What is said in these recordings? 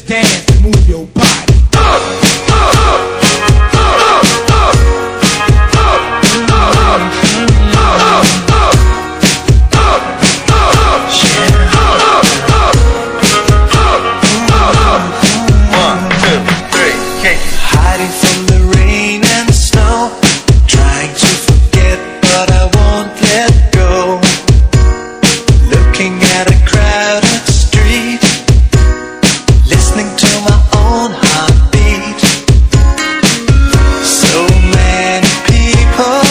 dance and move your body. Hiding from the rain and snow, trying to forget but I won't let go. Looking at a crowded street, listening to my own heartbeat. So many people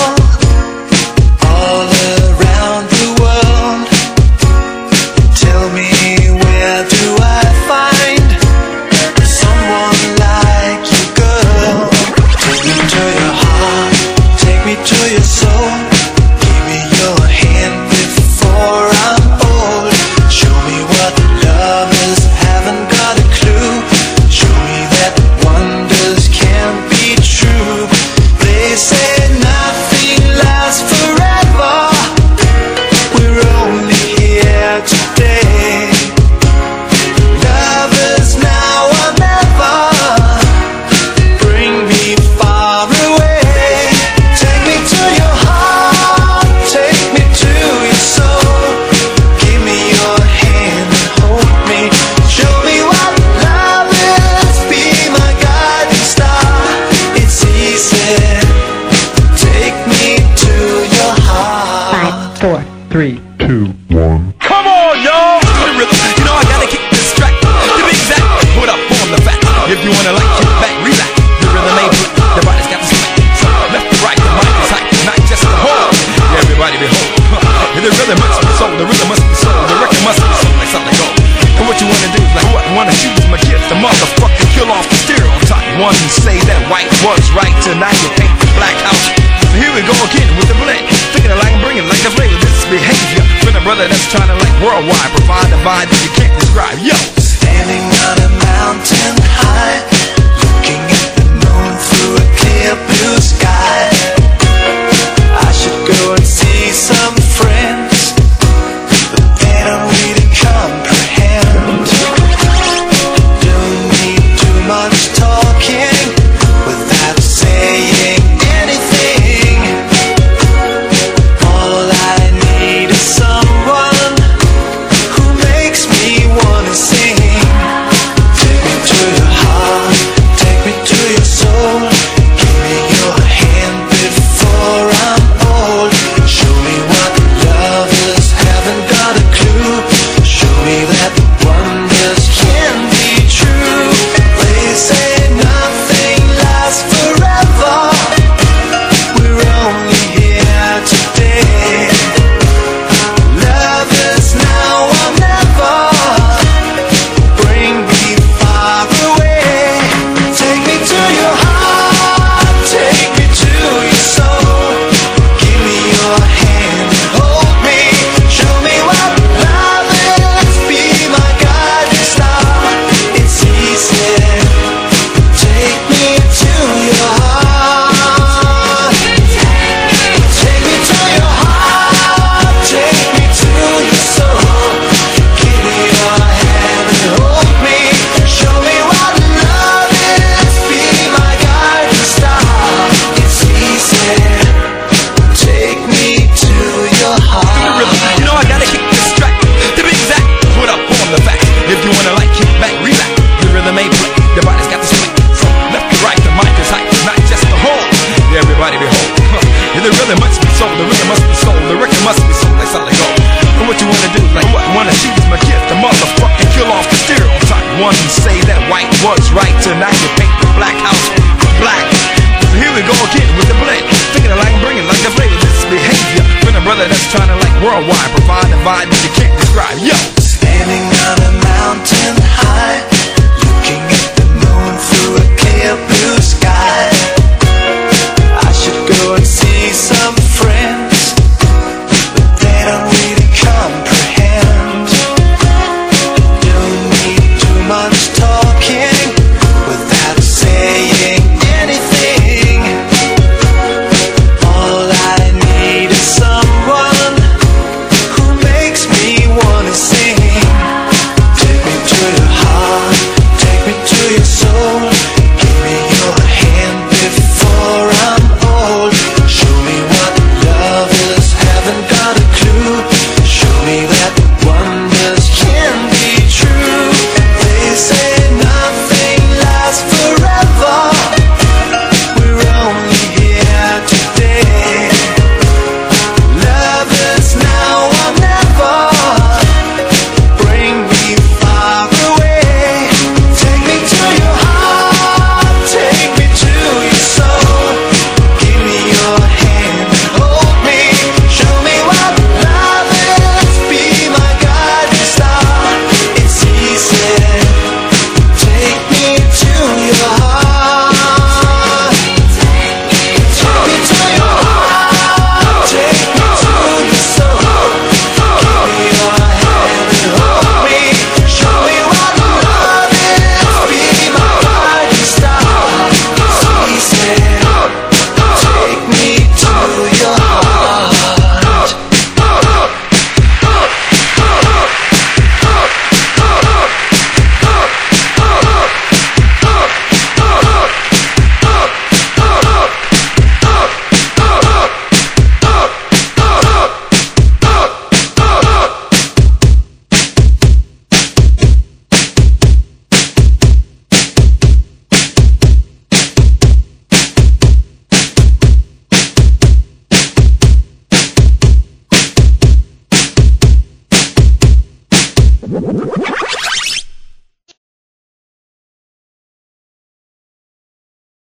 all around the world. Tell me, where do I find someone like you, girl? Take me to your heart, take me to your soul. Give me your hand before I'm old. Show me what love is, haven't got a clue. Show me that wonders can't be true. They say nothing lasts forever. We're only here today. Love is now or never. Bring me far away. Take me to your heart, take me to your soul. Give me your hand and hold me. Show me what love is, be my guiding star. It's easy. Take me to your heart. 5, 4, 3, 2, 1. Come on, y'all! You know I gotta keep this track. To be exact, put up on the fact. If you wanna like, kick back, relax. The rhythm ain't put, the body's got the slack. Left to right, the mic is hot, not just the whole. Everybody behold. And the rhythm must be soul, the rhythm must be soul, the record must be soul, like something gold. And what you wanna do is like what? Wanna shoot is my gift. The motherfucker kill off the stereotype. One who say that white was right, tonight you paint the black house. So here we go again with the blend. Thinking like I'm bringing like the flavor, this is behavior. From a brother that's trying to like worldwide, provide a vibe that you can't describe. Yo! Standing on a mountain high, looking at the moon through a clear blue sky. I should go and see some friends, but they don't really comprehend. Don't need too much talking without saying anything. All I need is someone who makes me wanna sing. Take me to your heart, take me to your soul. Give me your hand before I'm old. Show me what love is, haven't got a clue. Show me that wonders can be true. They say nothing lasts forever. We're only here today. Love is now or never. Bring me far away. Take me to your heart, take me to your soul. Give me your hand and hold me. Show me what love is, be my guiding star. It's easy. Take me to your heart. Take me to your heart, take me to your soul. Give me your hand and hold me. Show me what love is, be my guiding star. It's easy. Take me to your heart. You know I gotta keep this track. To be exact, put up on the fact. If you wanna like, kick back, relax. The rhythm ain't play, the body's got the swing. From left to right, the mic is hot, not just the whole. Everybody behold. And the rhythm must be soul, the rhythm must be soul, the record must be soul, like something gold. And what you wanna do is like what? Wanna shoot is my gift. The motherfucker kill off the stereotype. One who say that white was right, tonight you paint the black house black. So here we go again with the blend. Thinking like I'm bringing like the flavor, this is behavior. From a brother that's trying to like worldwide, provide a vibe that you can't describe. Yo! Standing on a mountain high, looking at the moon through a clear blue sky. I should go and see some friends, but they don't really comprehend. Don't need too much talking without saying anything. All I need is someone who makes me wanna sing. Take me to your heart, take take me to your soul. Give me your hand before I'm old. Show me what love is, haven't got a clue. Show me that wonders can be true. They say nothing lasts forever. We're only here today. Love is now or never. Bring me far away. Take me to your heart, take me to your soul. Give me your hand, hold me, show me what love is. Be my guiding star. It's easy. Take me to your heart. Take me to your heart. Take me to your soul. Give me your hand and hold me. Show me what love is. Be my guiding star. It's easy. Take me to your heart.